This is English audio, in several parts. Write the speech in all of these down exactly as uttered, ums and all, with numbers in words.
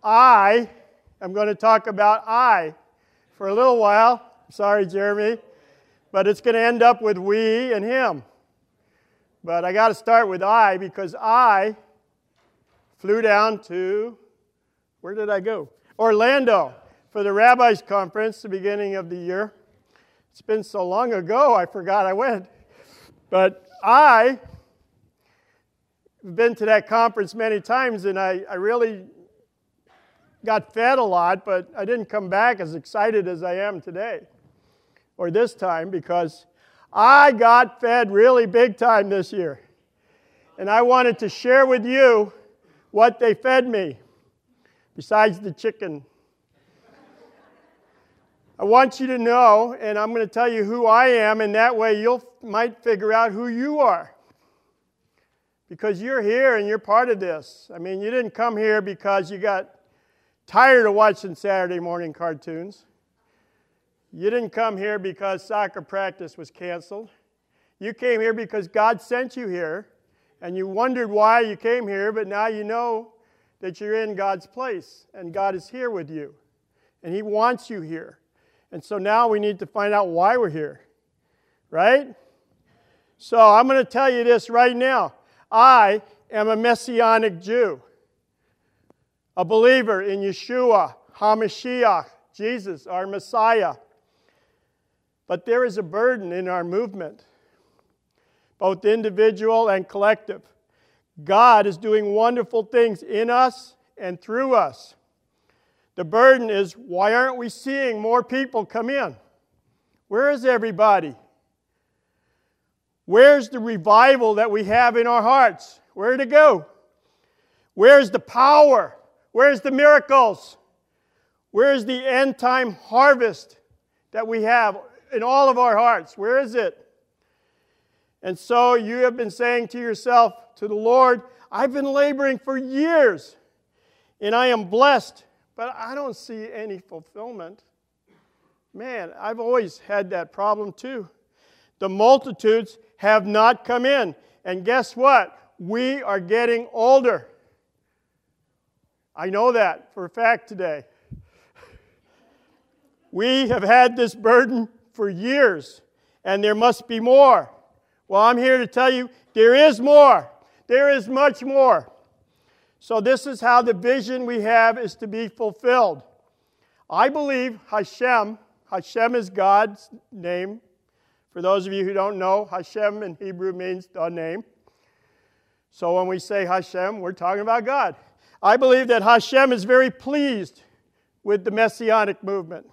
I am going to talk about I for a little while. Sorry, Jeremy. But it's going to end up with we and him. But I got to start with I because I flew down to, where did I go? Orlando for the Rabbis Conference, the beginning of the year. It's been so long ago, I forgot I went. But I have been to that conference many times, and I, I really got fed a lot, but I didn't come back as excited as I am today, or this time, because I got fed really big time this year. And I wanted to share with you what they fed me, besides the chicken. I want you to know, and I'm going to tell you who I am, and that way you might figure out who you are. Because you're here and you're part of this. I mean, you didn't come here because you got tired of watching Saturday morning cartoons. You didn't come here because soccer practice was canceled. You came here because God sent you here, and you wondered why you came here, but now you know that you're in God's place, and God is here with you, and He wants you here. And so now we need to find out why we're here, right? So I'm going to tell you this right now. I am a Messianic Jew, a believer in Yeshua, HaMashiach, Jesus, our Messiah. But there is a burden in our movement, both individual and collective. God is doing wonderful things in us and through us. The burden is, why aren't we seeing more people come in? Where is everybody? Where's the revival that we have in our hearts? Where'd it go? Where's the power? Where's the miracles? Where's the end-time harvest that we have in all of our hearts? Where is it? And so you have been saying to yourself, to the Lord, I've been laboring for years, and I am blessed, but I don't see any fulfillment. Man, I've always had that problem too. The multitudes have not come in. And guess what? We are getting older. I know that for a fact today. We have had this burden for years, and there must be more. Well, I'm here to tell you there is more. There is much more. So this is how the vision we have is to be fulfilled. I believe Hashem, Hashem is God's name. For those of you who don't know, Hashem in Hebrew means the name. So when we say Hashem, we're talking about God. I believe that Hashem is very pleased with the Messianic movement.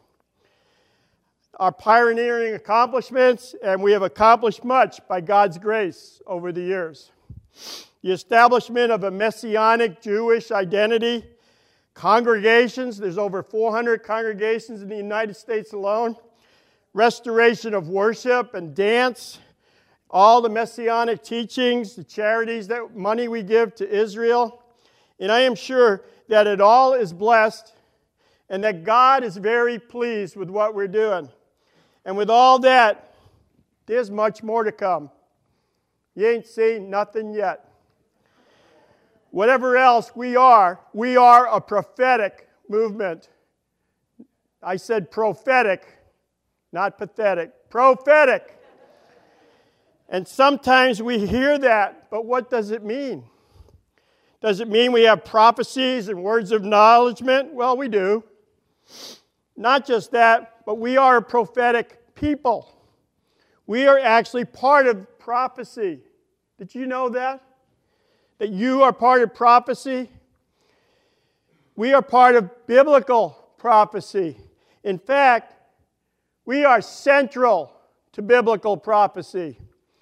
Our pioneering accomplishments, and we have accomplished much by God's grace over the years. The establishment of a Messianic Jewish identity, congregations, there's over four hundred congregations in the United States alone, restoration of worship and dance, all the Messianic teachings, the charities, that money we give to Israel. And I am sure that it all is blessed and that God is very pleased with what we're doing. And with all that, there's much more to come. You ain't seen nothing yet. Whatever else we are, we are a prophetic movement. I said prophetic, not pathetic. Prophetic. And sometimes we hear that, but what does it mean? Does it mean we have prophecies and words of acknowledgement? Well, we do. Not just that, but we are a prophetic people. We are actually part of prophecy. Did you know that? That you are part of prophecy? We are part of biblical prophecy. In fact, we are central to biblical prophecy.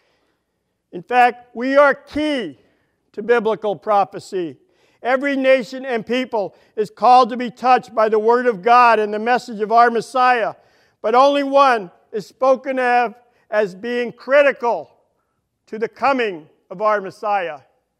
In fact, we are key to biblical prophecy. Every nation and people is called to be touched by the Word of God and the message of our Messiah, but only one is spoken of as being critical to the coming of our Messiah.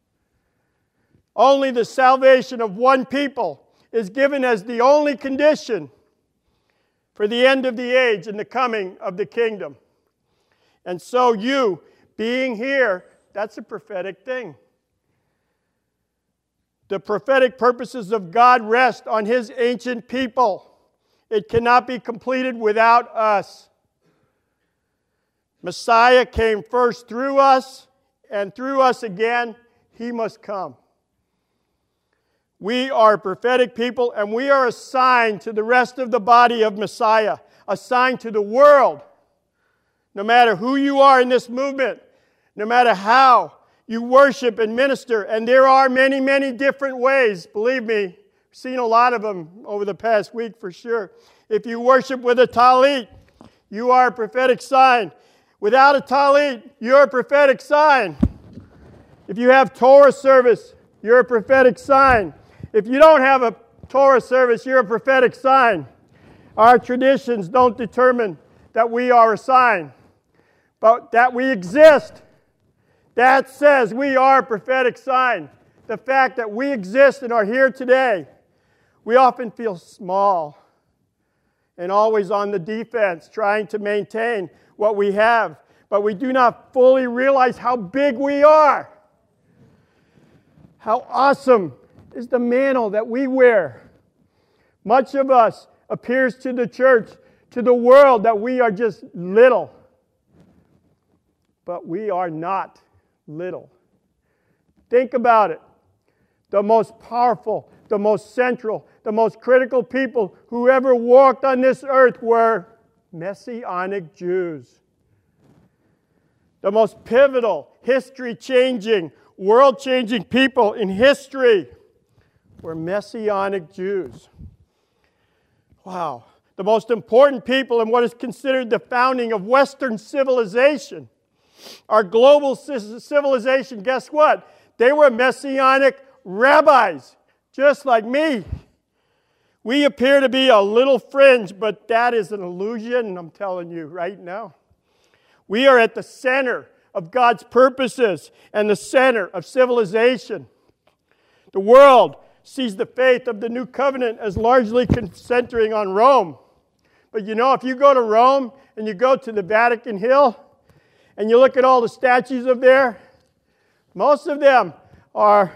Only the salvation of one people is given as the only condition for the end of the age and the coming of the kingdom. And so you being here, that's a prophetic thing. The prophetic purposes of God rest on His ancient people. It cannot be completed without us. Messiah came first through us, and through us again, He must come. We are a prophetic people, and we are assigned to the rest of the body of Messiah, assigned to the world. No matter who you are in this movement, no matter how you worship and minister, and there are many, many different ways, believe me, I've seen a lot of them over the past week for sure. If you worship with a talit, you are a prophetic sign. Without a talit, you're a prophetic sign. If you have Torah service, you're a prophetic sign. If you don't have a Torah service, you're a prophetic sign. Our traditions don't determine that we are a sign, but that we exist. That says we are a prophetic sign. The fact that we exist and are here today, we often feel small and always on the defense, trying to maintain what we have, but we do not fully realize how big we are. How awesome is the mantle that we wear. Much of us appears to the church, to the world, that we are just little. But we are not little. Think about it. The most powerful, the most central, the most critical people who ever walked on this earth were Messianic Jews. The most pivotal, history-changing, world-changing people in history were Messianic Jews. Wow. The most important people in what is considered the founding of Western civilization. Our global civilization, guess what? They were Messianic rabbis, just like me. We appear to be a little fringe, but that is an illusion, I'm telling you right now. We are at the center of God's purposes and the center of civilization. The world sees the faith of the new covenant as largely centering on Rome. But you know, if you go to Rome and you go to the Vatican Hill and you look at all the statues of there, most of them are,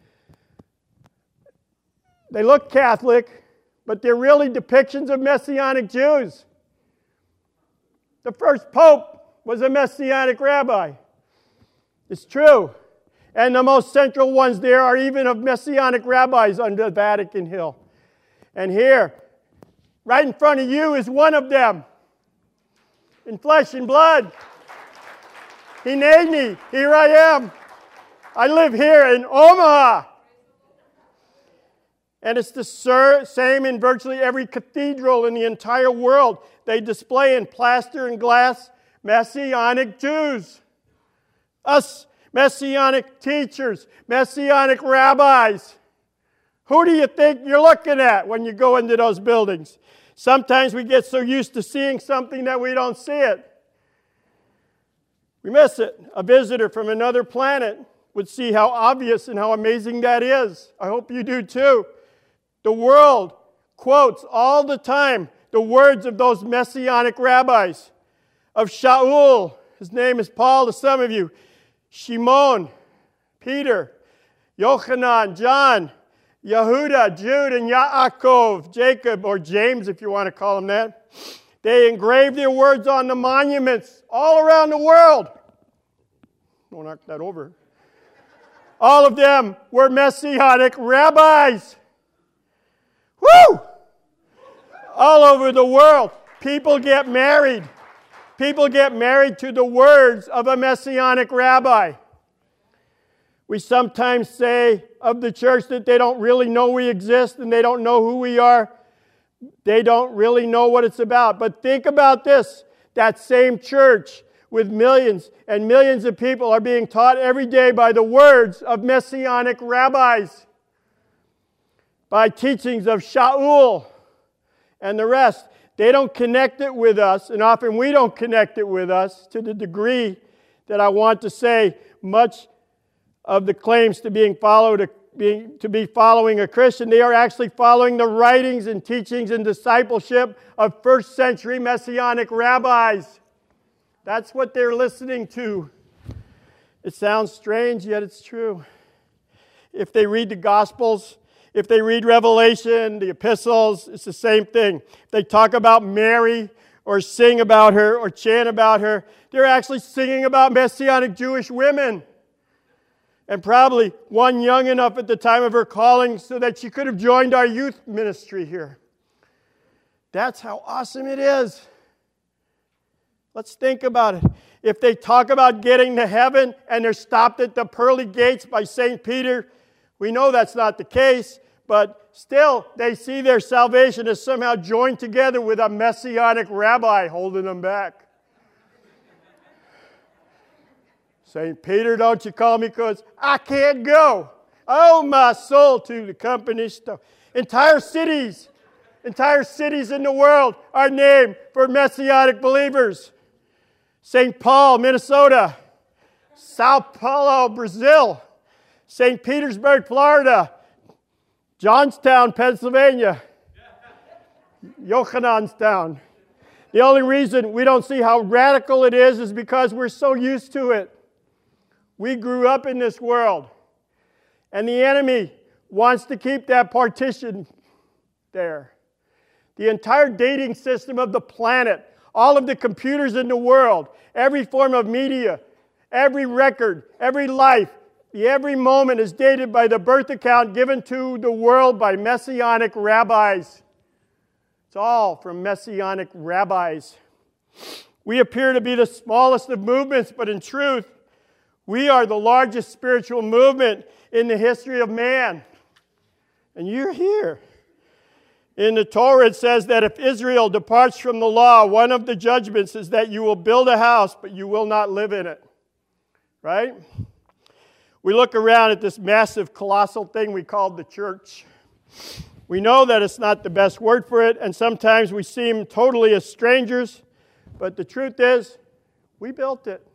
they look Catholic, but they're really depictions of Messianic Jews. The first pope was a Messianic rabbi. It's true. And the most central ones there are even of Messianic rabbis on the Vatican Hill. And here, right in front of you, is one of them. In flesh and blood. He made me. Here I am. I live here in Omaha. And it's the same in virtually every cathedral in the entire world. They display in plaster and glass Messianic Jews. Us Messianic teachers, Messianic rabbis. Who do you think you're looking at when you go into those buildings? Sometimes we get so used to seeing something that we don't see it. We miss it. A visitor from another planet would see how obvious and how amazing that is. I hope you do too. The world quotes all the time the words of those Messianic rabbis. Of Shaul, his name is Paul to some of you. Shimon, Peter, Yochanan, John, Yehuda, Jude, and Yaakov, Jacob, or James if you want to call him that. They engraved their words on the monuments all around the world. Don't knock that over. All of them were Messianic rabbis. Woo! All over the world, people get married. People get married to the words of a Messianic rabbi. We sometimes say of the church that they don't really know we exist and they don't know who we are. They don't really know what it's about. But think about this. That same church with millions and millions of people are being taught every day by the words of Messianic rabbis. By teachings of Shaul and the rest. They don't connect it with us, and often we don't connect it with us to the degree that I want to say much of the claims to being followed, being, to be following a Christian, they are actually following the writings and teachings and discipleship of first century Messianic rabbis. That's what they're listening to. It sounds strange, yet it's true. if they read the Gospels, if they read Revelation, the epistles, it's the same thing. If they talk about Mary or sing about her or chant about her, they're actually singing about Messianic Jewish women. And probably one young enough at the time of her calling so that she could have joined our youth ministry here. That's how awesome it is. Let's think about it. If they talk about getting to heaven and they're stopped at the pearly gates by Saint Peter, we know that's not the case, but still they see their salvation as somehow joined together with a Messianic rabbi holding them back. Saint Peter, don't you call me because I can't go. Oh, my soul to the company stuff. Entire cities, entire cities in the world are named for Messianic believers. Saint Paul, Minnesota. Sao Paulo, Brazil. Saint Petersburg, Florida. Johnstown, Pennsylvania. Johannstown. The only reason we don't see how radical it is is because we're so used to it. We grew up in this world. And the enemy wants to keep that partition there. The entire dating system of the planet, all of the computers in the world, every form of media, every record, every life, every moment is dated by the birth account given to the world by Messianic rabbis. It's all from Messianic rabbis. We appear to be the smallest of movements, but in truth, we are the largest spiritual movement in the history of man. And you're here. In the Torah, it says that if Israel departs from the law, one of the judgments is that you will build a house, but you will not live in it. Right? We look around at this massive, colossal thing we call the church. We know that it's not the best word for it, and sometimes we seem totally as strangers, but the truth is, we built it.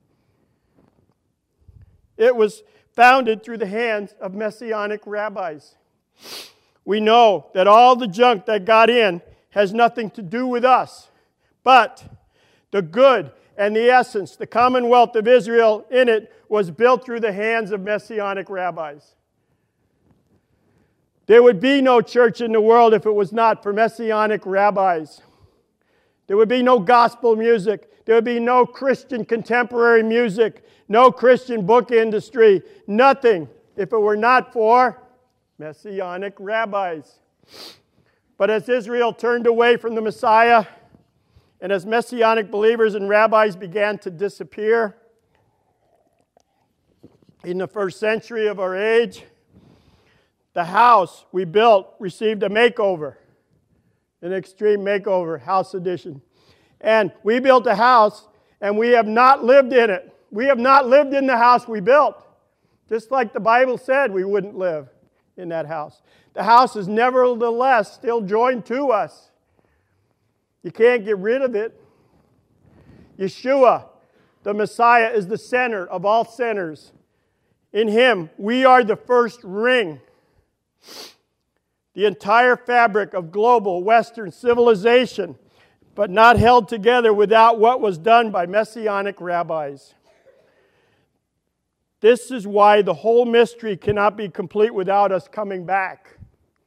It was founded through the hands of Messianic rabbis. We know that all the junk that got in has nothing to do with us, but the good and the essence, the commonwealth of Israel in it, was built through the hands of Messianic rabbis. There would be no church in the world if it was not for Messianic rabbis. There would be no gospel music. There would be no Christian contemporary music, no Christian book industry, nothing if it were not for Messianic rabbis. But as Israel turned away from the Messiah, and as Messianic believers and rabbis began to disappear in the first century of our age, the house we built received a makeover, an extreme makeover, house edition. And we built a house, and we have not lived in it. We have not lived in the house we built, just like the Bible said we wouldn't live in that house. The house is nevertheless still joined to us. You can't get rid of it. Yeshua, the Messiah, is the center of all centers. In Him, we are the first ring. The entire fabric of global Western civilization, but not held together without what was done by Messianic rabbis. This is why the whole mystery cannot be complete without us coming back.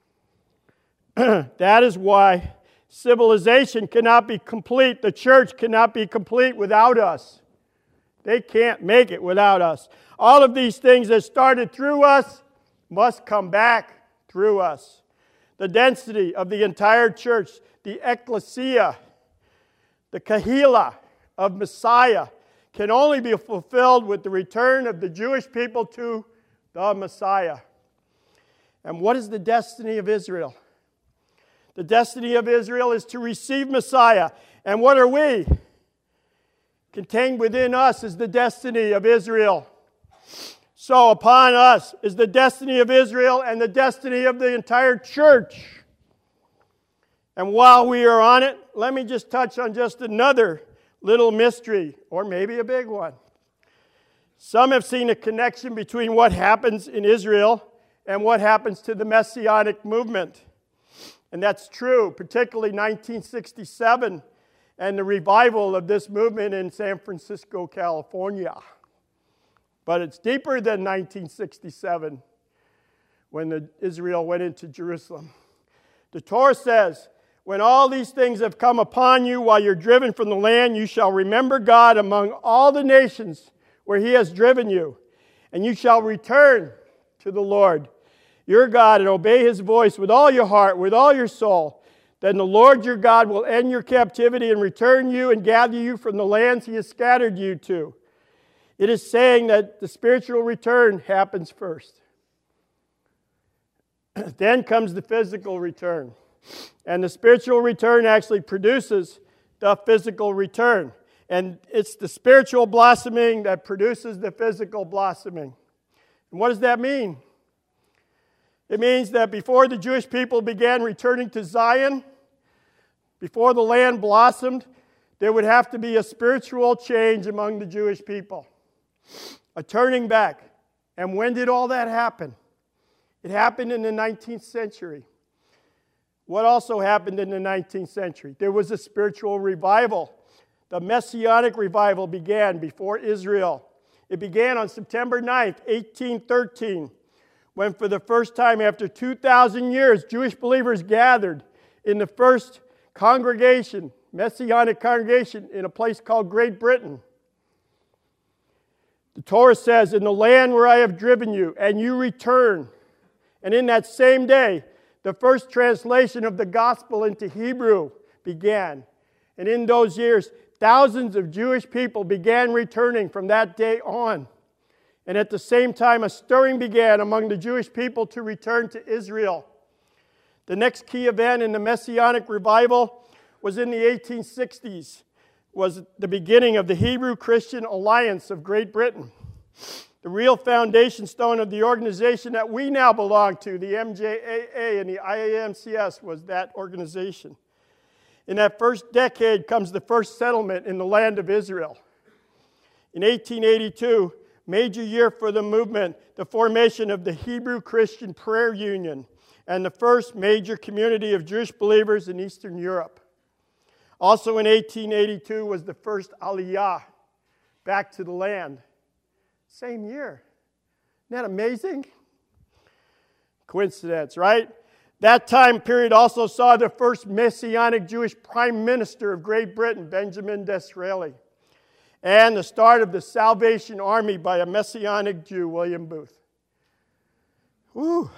That is why civilization cannot be complete. The church cannot be complete without us. They can't make it without us. All of these things that started through us must come back through us. The density of the entire church, the ecclesia, the kahila of Messiah, can only be fulfilled with the return of the Jewish people to the Messiah. And what is the destiny of Israel? The destiny of Israel is to receive Messiah. And what are we? Contained within us is the destiny of Israel. So upon us is the destiny of Israel and the destiny of the entire church. And while we are on it, let me just touch on just another little mystery, or maybe a big one. Some have seen a connection between what happens in Israel and what happens to the Messianic movement. And that's true, particularly nineteen sixty-seven and the revival of this movement in San Francisco, California. But it's deeper than nineteen sixty-seven. when the, Israel went into Jerusalem. The Torah says, when all these things have come upon you while you're driven from the land, you shall remember God among all the nations where he has driven you, and you shall return to the Lord your God and obey his voice with all your heart, with all your soul. Then the Lord your God will end your captivity and return you and gather you from the lands he has scattered you to. It is saying that the spiritual return happens first. Then comes the physical return. And the spiritual return actually produces the physical return. And it's the spiritual blossoming that produces the physical blossoming. And what does that mean? It means that before the Jewish people began returning to Zion, before the land blossomed, there would have to be a spiritual change among the Jewish people. A turning back. And when did all that happen? It happened in the nineteenth century. What also happened in the nineteenth century? There was a spiritual revival. The Messianic revival began before Israel. It began on September ninth, eighteen thirteen, when for the first time after two thousand years, Jewish believers gathered in the first congregation, Messianic congregation, in a place called Great Britain. The Torah says, in the land where I have driven you, and you return. And in that same day, the first translation of the gospel into Hebrew began. And in those years, thousands of Jewish people began returning from that day on. And at the same time, a stirring began among the Jewish people to return to Israel. The next key event in the Messianic revival was in the eighteen sixties, was the beginning of the Hebrew Christian Alliance of Great Britain. The real foundation stone of the organization that we now belong to, the M J A A and the I A M C S, was that organization. In that first decade comes the first settlement in the land of Israel. In eighteen eighty-two, major year for the movement, the formation of the Hebrew Christian Prayer Union, and the first major community of Jewish believers in Eastern Europe. Also in eighteen eighty-two was the first Aliyah back to the land. Same year. Isn't that amazing? Coincidence, right? That time period also saw the first Messianic Jewish Prime Minister of Great Britain, Benjamin Disraeli, and the start of the Salvation Army by a Messianic Jew, William Booth. Whew.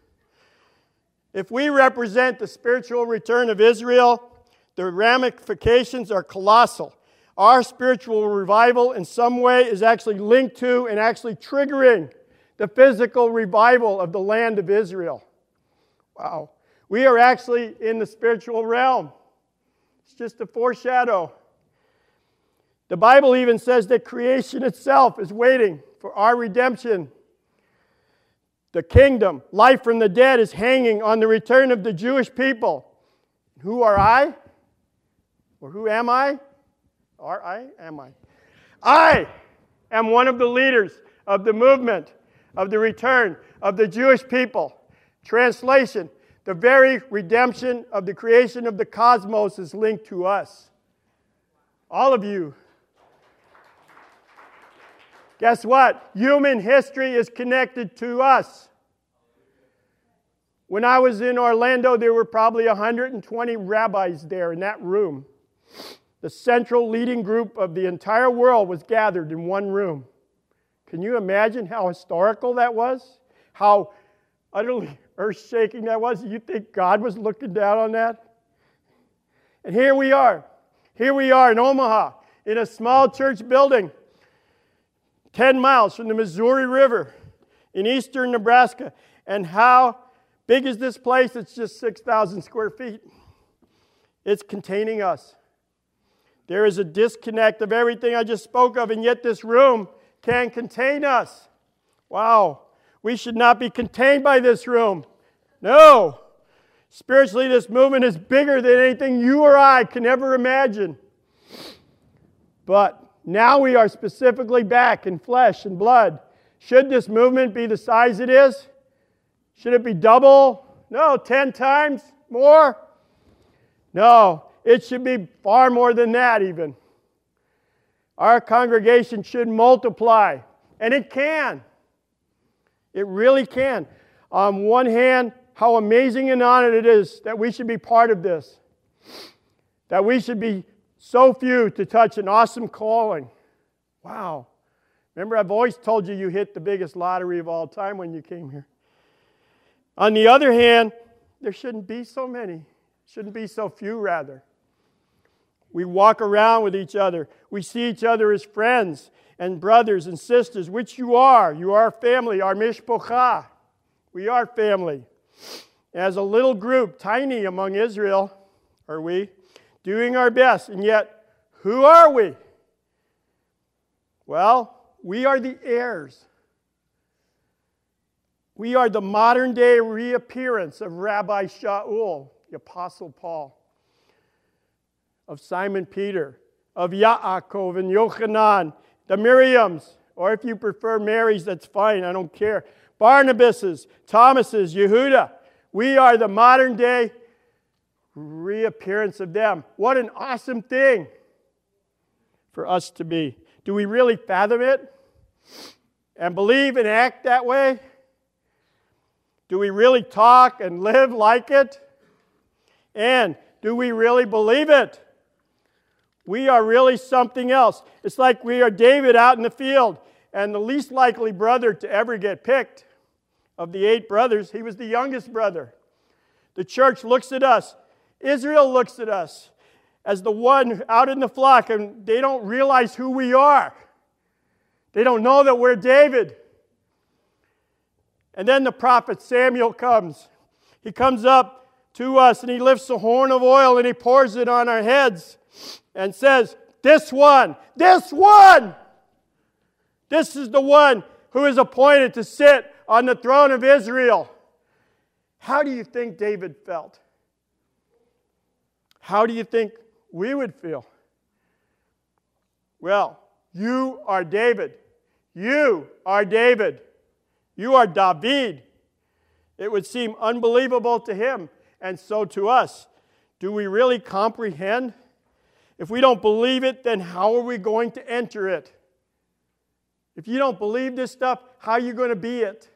If we represent the spiritual return of Israel, the ramifications are colossal. Our spiritual revival in some way is actually linked to and actually triggering the physical revival of the land of Israel. Wow. We are actually in the spiritual realm. It's just a foreshadow. The Bible even says that creation itself is waiting for our redemption. The kingdom, life from the dead, is hanging on the return of the Jewish people. Who are I? Or who am I? Are I? Am I? I am one of the leaders of the movement of the return of the Jewish people. Translation, the very redemption of the creation of the cosmos is linked to us. All of you. Guess what? Human history is connected to us. When I was in Orlando, there were probably one hundred twenty rabbis there in that room. The central leading group of the entire world was gathered in one room. Can you imagine how historical that was? How utterly earth-shaking that was? You think God was looking down on that? And here we are. Here we are in Omaha, in a small church building, ten miles from the Missouri River in eastern Nebraska. And how big is this place? It's just six thousand square feet. It's containing us. There is a disconnect of everything I just spoke of, and yet this room can contain us. Wow. We should not be contained by this room. No. Spiritually, this movement is bigger than anything you or I can ever imagine. But now we are specifically back in flesh and blood. Should this movement be the size it is? Should it be double? No, ten times more? No. It should be far more than that even. Our congregation should multiply. And it can. It really can. On one hand, how amazing and honored it is that we should be part of this. That we should be so few to touch an awesome calling. Wow. Remember, I've always told you you hit the biggest lottery of all time when you came here. On the other hand, there shouldn't be so many. Shouldn't be so few, rather. We walk around with each other. We see each other as friends and brothers and sisters, which you are. You are family, our mishpocha. We are family. As a little group, tiny among Israel, are we, doing our best. And yet, who are we? Well, we are the heirs. We are the modern-day reappearance of Rabbi Shaul, the Apostle Paul, of Simon Peter, of Yaakov and Yochanan, the Miriams, or if you prefer Mary's, that's fine, I don't care. Barnabas's, Thomas's, Yehuda. We are the modern-day reappearance of them. What an awesome thing for us to be. Do we really fathom it and believe and act that way? Do we really talk and live like it? And do we really believe it? We are really something else. It's like we are David out in the field, and the least likely brother to ever get picked of the eight brothers, he was the youngest brother. The church looks at us. Israel looks at us as the one out in the flock, and they don't realize who we are. They don't know that we're David. And then the prophet Samuel comes. He comes up to us and he lifts a horn of oil and he pours it on our heads and says, this one, this one, this is the one who is appointed to sit on the throne of Israel. How do you think David felt? How do you think we would feel? Well, you are David. You are David. You are David. It would seem unbelievable to him, and so to us. Do we really comprehend? If we don't believe it, then how are we going to enter it? If you don't believe this stuff, how are you going to be it?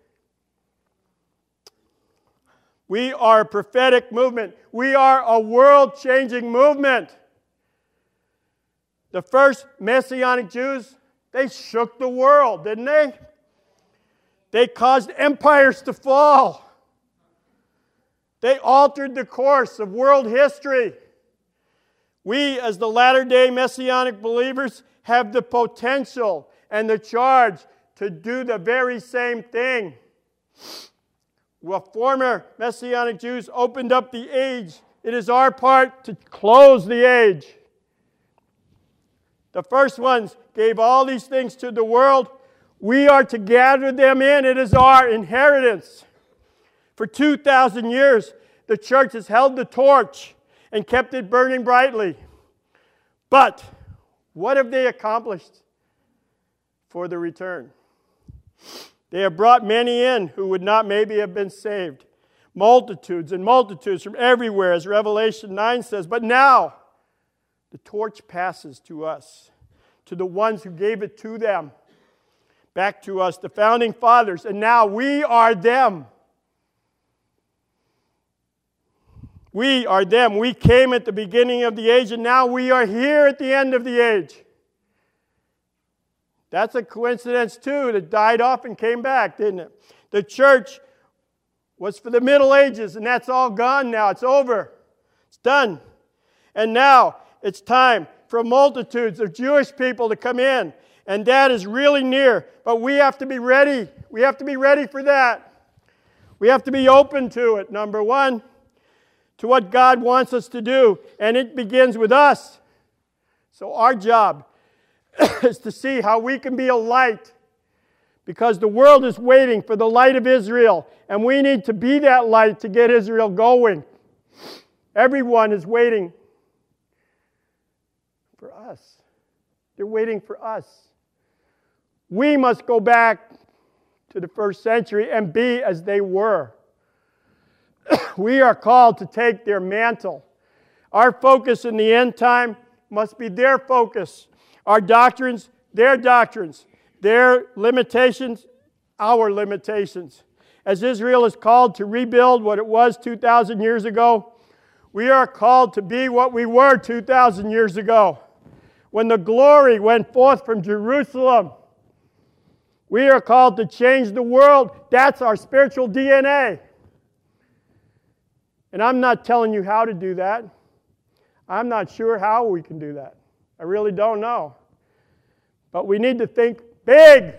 We are a prophetic movement. We are a world-changing movement. The first Messianic Jews, they shook the world, didn't they? They caused empires to fall. They altered the course of world history. We, as the latter-day Messianic believers, have the potential and the charge to do the very same thing. Well, former Messianic Jews opened up the age. It is our part to close the age. The first ones gave all these things to the world. We are to gather them in. It is our inheritance. For two thousand years, the church has held the torch and kept it burning brightly. But what have they accomplished for the return? They have brought many in who would not maybe have been saved. Multitudes and multitudes from everywhere, as Revelation nine says. But now, the torch passes to us, to the ones who gave it to them. Back to us, the founding fathers, and now we are them. We are them. We came at the beginning of the age, and now we are here at the end of the age. That's a coincidence, too, that died off and came back, didn't it? The church was for the Middle Ages, and that's all gone now. It's over. It's done. And now it's time for multitudes of Jewish people to come in. And that is really near. But we have to be ready. We have to be ready for that. We have to be open to it, number one, to what God wants us to do. And it begins with us. So our job is to see how we can be a light. Because the world is waiting for the light of Israel. And we need to be that light to get Israel going. Everyone is waiting for us. They're waiting for us. We must go back to the first century and be as they were. We are called to take their mantle. Our focus in the end time must be their focus. Our doctrines, their doctrines. Their limitations, our limitations. As Israel is called to rebuild what it was two thousand years ago, we are called to be what we were two thousand years ago. When the glory went forth from Jerusalem, we are called to change the world. That's our spiritual D N A. And I'm not telling you how to do that. I'm not sure how we can do that. I really don't know. But we need to think big.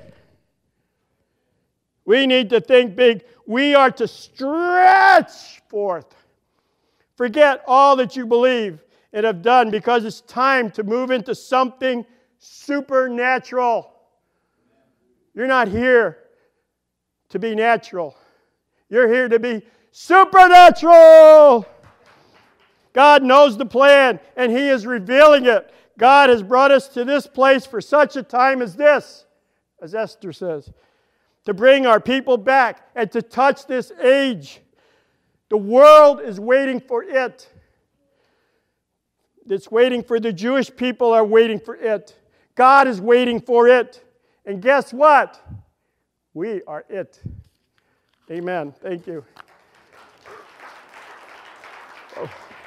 We need to think big. We are to stretch forth. Forget all that you believe and have done, because it's time to move into something supernatural. You're not here to be natural. You're here to be supernatural. God knows the plan, and He is revealing it. God has brought us to this place for such a time as this, as Esther says, to bring our people back and to touch this age. The world is waiting for it. It's waiting for the Jewish people are waiting for it. God is waiting for it. And guess what? We are it. Amen. Thank you. Oh.